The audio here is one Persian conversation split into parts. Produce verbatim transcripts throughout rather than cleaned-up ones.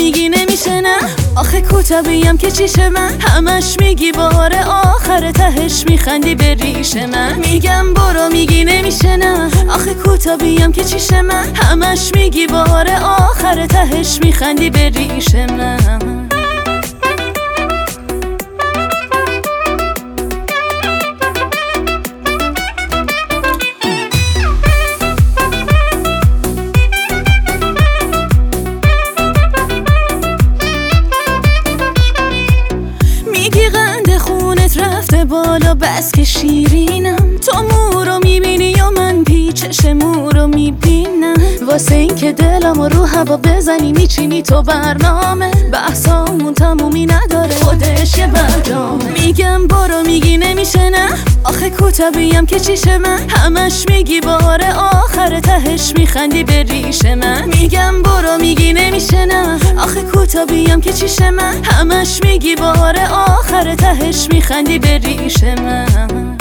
میگی نمیشه نه، آخه کوتابیم که چیش من، همش میگی باره آخر تهش میخندی به ریش من. میگم برو میگی نمیشه نه، آخه کوتابیم که چیش من، همش میگی باره آخر تهش میخندی به ریش من. میگی قند خونت رفته بالا بس که شیرینم، تو مو رو میبینی یا من پیچش مو رو میبینم، واسه این که دلمو رو هوا بزنی میچینی تو برنامه، بحثامون تمومی نداره خودش یه برنامه. میگم برو میگی نمیشه نه، آخه کوتابیم که چیش من، همش میگی باره آخر تهش میخندی به ریش من. میگم برو میگی نمیشه نه، آخه کوتابیم که چیش من، همش میگی باره آخر تهش میخندی به ریش من.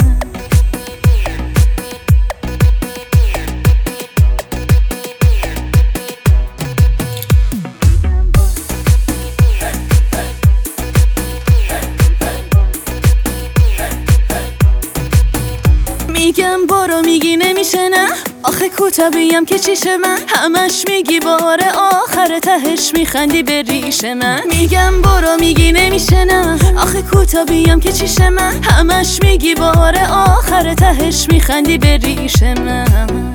میگم برو میگی نمیشه نه، آخه کوتابیم که چیش من، همش میگی باره آخر تهش میخندی به ریش من. میگم برو میگی نمیشه نه، آخه کوتابیم که چیش من، همش میگی باره آخر تهش میخندی به ریش من.